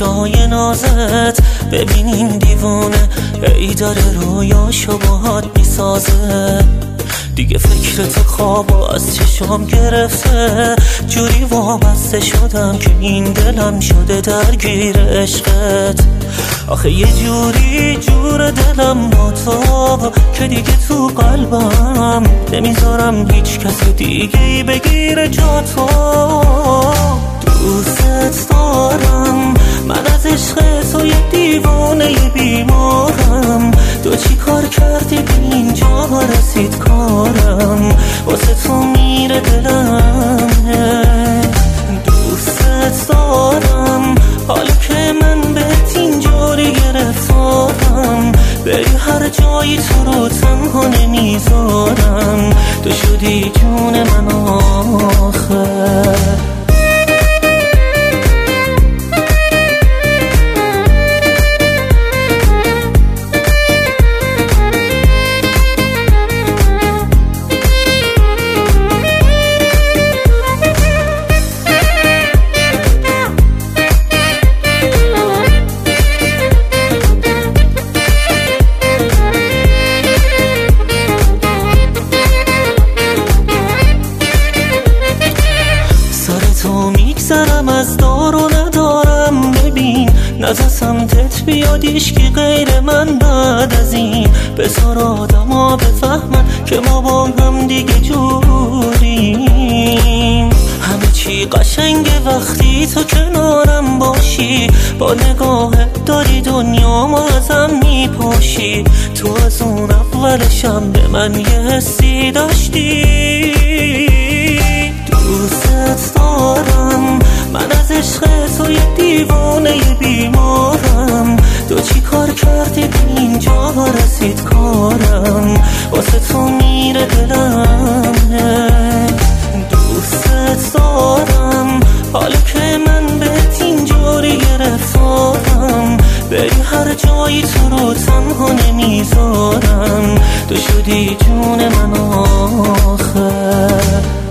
چشای نازت ببین این دیوونه ای داره رویاشو باهات میسازه. دیگه فکر تو خوابو از چشام گرفته، جوری وابسته شدم که این دلم شده درگیر عشقت. آخه یه جوری جور دلم با تو که دیگه تو قلبم نمیذارم هیچ کس دیگه بگیره جا تو. دوست دارم من از عشق تو یه دیوانه بیمارم، تو چی کار کردی به اینجا رسید کارم، واسه تو میره دلم. دوست دارم حالا که من بهت اینجوری گرفتارم، بری هر جایی تو رو تنها نمیذارم، تو شدی جون من آخر. میگذرم از دار و ندارم، ببین نزا سمتت بیاد ایشکی غیر من بعد از این. بذار آدم ها بفهمن که ما با هم دیگه جوریم، همه چی قشنگه وقتی تو کنارم باشی، با نگاهت داری دنیا ما ازم میپاشی. تو از اون اولشم به من یه حسی داشتی. دوست دارم من از عشق تو یه دیوانه بیمارم، تو چی کار کردی به اینجا رسید کارم، واسه تو میره دلم. دوست دارم حالا که من بهت اینجوری گرفتارم، بری هر جایی تو رو تنها نمیذارم، تو شدی جون من آخر.